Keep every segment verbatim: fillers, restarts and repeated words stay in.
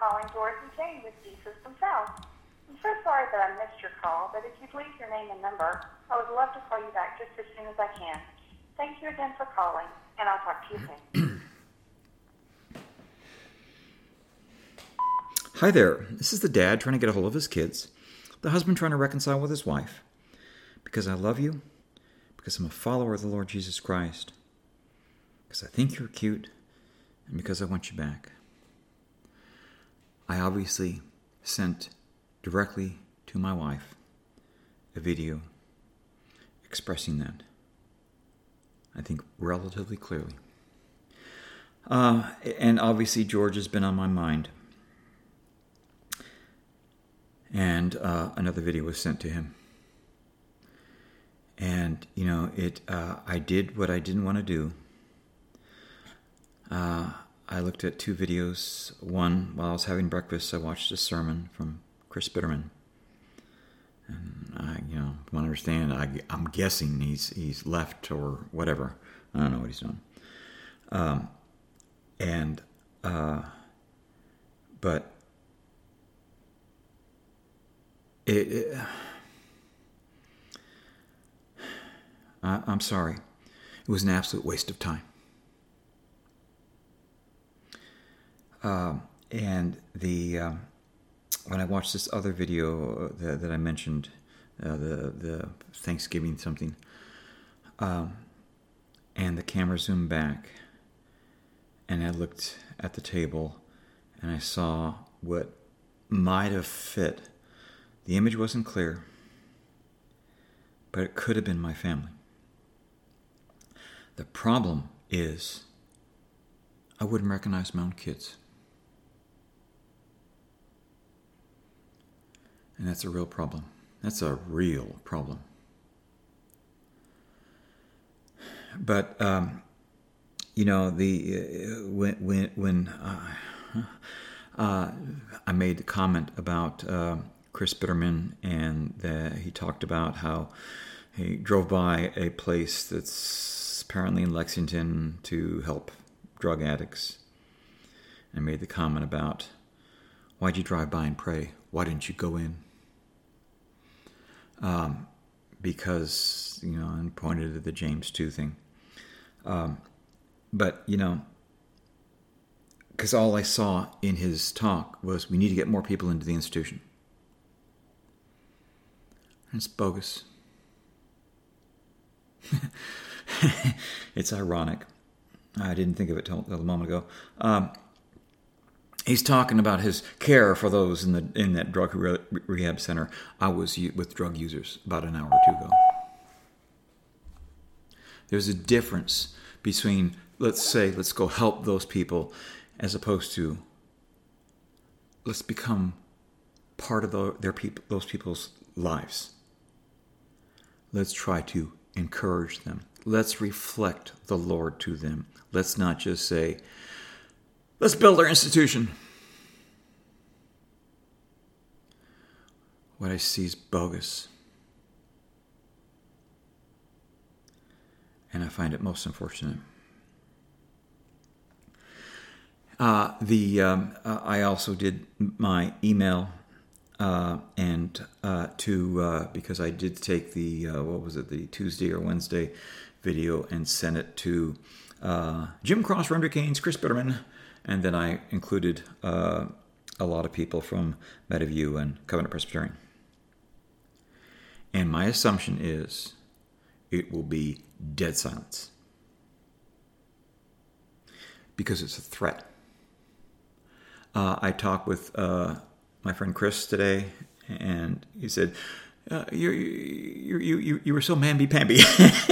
calling George and Jane with G-System South. I'm so sorry that I missed your call, but if you'd leave your name and number, I would love to call you back just as soon as I can. Thank you again for calling, and I'll talk to you soon. Hi there. This is the dad trying to get a hold of his kids, the husband trying to reconcile with his wife, because I love you, because I'm a follower of the Lord Jesus Christ, because I think you're cute, and because I want you back. I obviously sent directly to my wife a video expressing that, I think relatively clearly. Uh, and obviously George has been on my mind. And uh, another video was sent to him. And, you know, it. Uh, I did what I didn't want to do. Uh, I looked at two videos. One, while I was having breakfast, I watched a sermon from Chris Bitterman. And I, you know, want to understand, I, I'm guessing he's he's left or whatever. I don't know what he's doing. Um, and, uh, but... It, it, I, I'm sorry. It was an absolute waste of time. Um, and the um, when I watched this other video that, that I mentioned, uh, the the Thanksgiving something, um, and the camera zoomed back, and I looked at the table, and I saw what might have fit. The image wasn't clear, but it could have been my family. The problem is, I wouldn't recognize my own kids. And that's a real problem. That's a real problem. But, um, you know, the uh, when, when, when uh, uh, I made the comment about... Uh, Chris Bitterman, and the, he talked about how he drove by a place that's apparently in Lexington to help drug addicts, and made the comment about, why'd you drive by and pray? Why didn't you go in? Um, because, you know, and pointed to the James two thing. Um, but, you know, because all I saw in his talk was, we need to get more people into the institution. It's bogus. It's ironic. I didn't think of it till a moment ago. Um, he's talking about his care for those in the in that drug re- rehab center. I was with drug users about an hour or two ago. There's a difference between, let's say, let's go help those people, as opposed to, let's become part of the, their people, those people's lives. Let's try to encourage them. Let's reflect the Lord to them. Let's not just say, let's build our institution. What I see is bogus. And I find it most unfortunate. Uh, the um, uh, I also did my email Uh, and uh, to uh, because I did take the uh, what was it the Tuesday or Wednesday video and sent it to uh, Jim Cross, Render Keynes, Chris Bitterman, and then I included uh, a lot of people from Metaview and Covenant Presbyterian. And my assumption is it will be dead silence, because it's a threat. Uh, I talked with uh, my friend Chris today, and he said, uh, you, you, you, you, you were so mamby-pamby.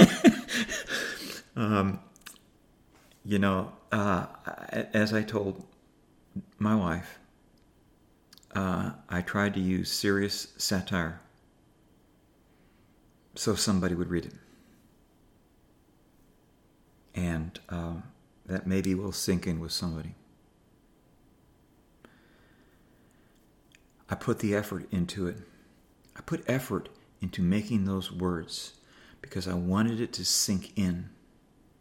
um, you know, uh, as I told my wife, uh, I tried to use serious satire so somebody would read it. And um, that maybe will sink in with somebody. I put the effort into it. I put effort into making those words because I wanted it to sink in.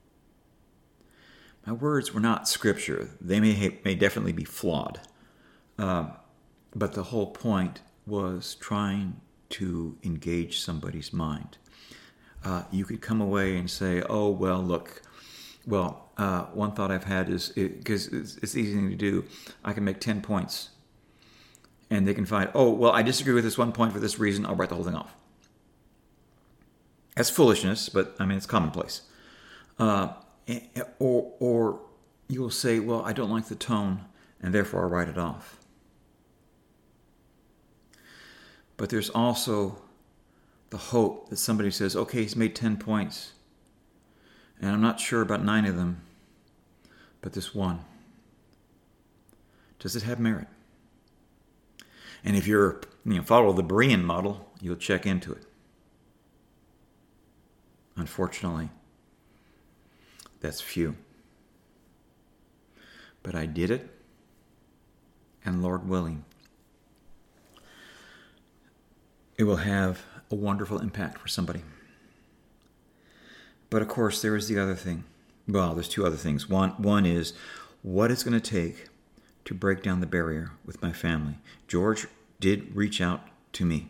My words were not scripture. They may may definitely be flawed. Uh, but the whole point was trying to engage somebody's mind. Uh, you could come away and say, oh, well, look, well, uh, one thought I've had is, because it, it's, it's easy thing to do, I can make ten points. And they can find, oh, well, I disagree with this one point for this reason, I'll write the whole thing off. That's foolishness, but, I mean, it's commonplace. Uh, or, or you'll say, well, I don't like the tone, and therefore I'll write it off. But there's also the hope that somebody says, okay, he's made ten points, and I'm not sure about nine of them, but this one, does it have merit? And if you're, you know, follow the Berean model, you'll check into it. Unfortunately, that's few. But I did it, and Lord willing, it will have a wonderful impact for somebody. But of course, there is the other thing. Well, there's two other things. One, one is what it's going to take to break down the barrier with my family. George did reach out to me.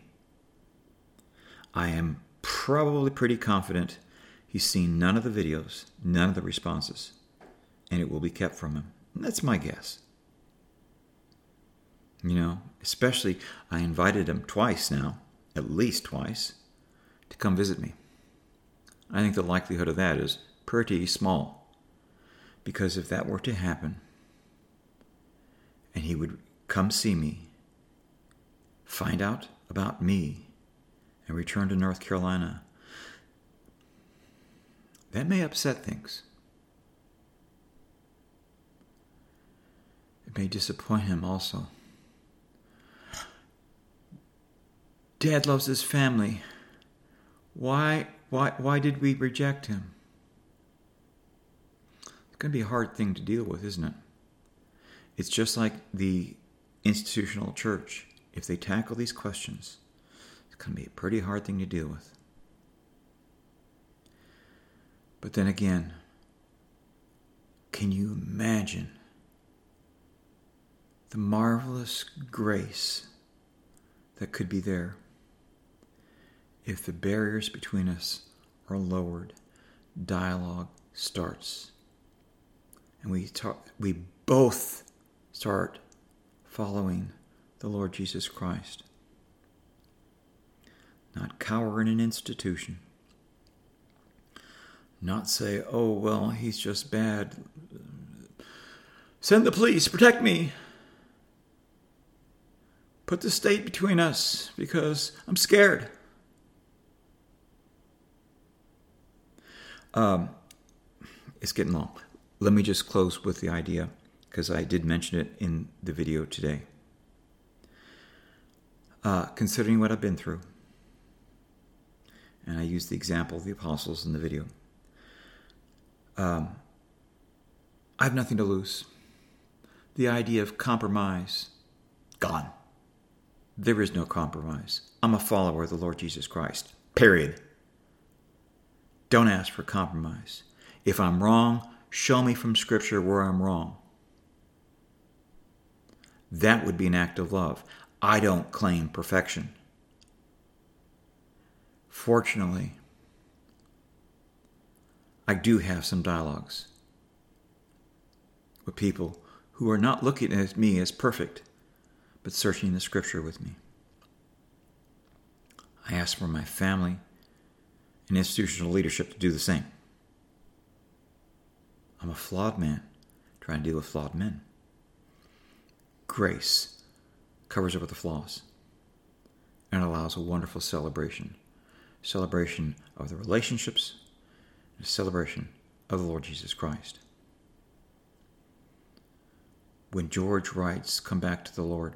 I am probably pretty confident he's seen none of the videos, none of the responses, and it will be kept from him. That's my guess. You know, especially I invited him twice now, at least twice, to come visit me. I think the likelihood of that is pretty small. Because if that were to happen, and he would come see me, find out about me, and return to North Carolina, that may upset things. It may disappoint him also. Dad loves his family. Why, why, why did we reject him? It's going to be a hard thing to deal with, isn't it? It's just like the institutional church. If they tackle these questions, it's going to be a pretty hard thing to deal with. But then again, can you imagine the marvelous grace that could be there if the barriers between us are lowered, dialogue starts, and we talk, we both start following the Lord Jesus Christ. Not cower in an institution. Not say, oh, well, he's just bad. Send the police, protect me. Put the state between us because I'm scared. Um, it's getting long. Let me just close with the idea, because I did mention it in the video today. Uh, considering what I've been through, and I used the example of the apostles in the video, um, I have nothing to lose. The idea of compromise, gone. There is no compromise. I'm a follower of the Lord Jesus Christ. Period. Don't ask for compromise. If I'm wrong, show me from Scripture where I'm wrong. That would be an act of love. I don't claim perfection. Fortunately, I do have some dialogues with people who are not looking at me as perfect, but searching the Scripture with me. I ask for my family and institutional leadership to do the same. I'm a flawed man trying to deal with flawed men. Grace covers over the flaws and allows a wonderful celebration. Celebration of the relationships, and a celebration of the Lord Jesus Christ. When George writes, "Come back to the Lord,"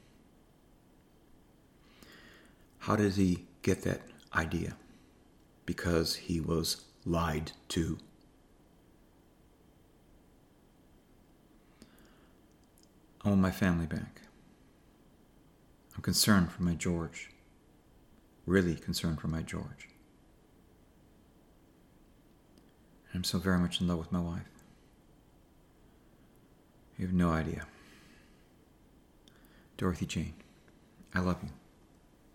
how does he get that idea? Because he was lied to. I want my family back. I'm concerned for my George. Really concerned for my George. And I'm so very much in love with my wife. You have no idea. Dorothy Jane, I love you.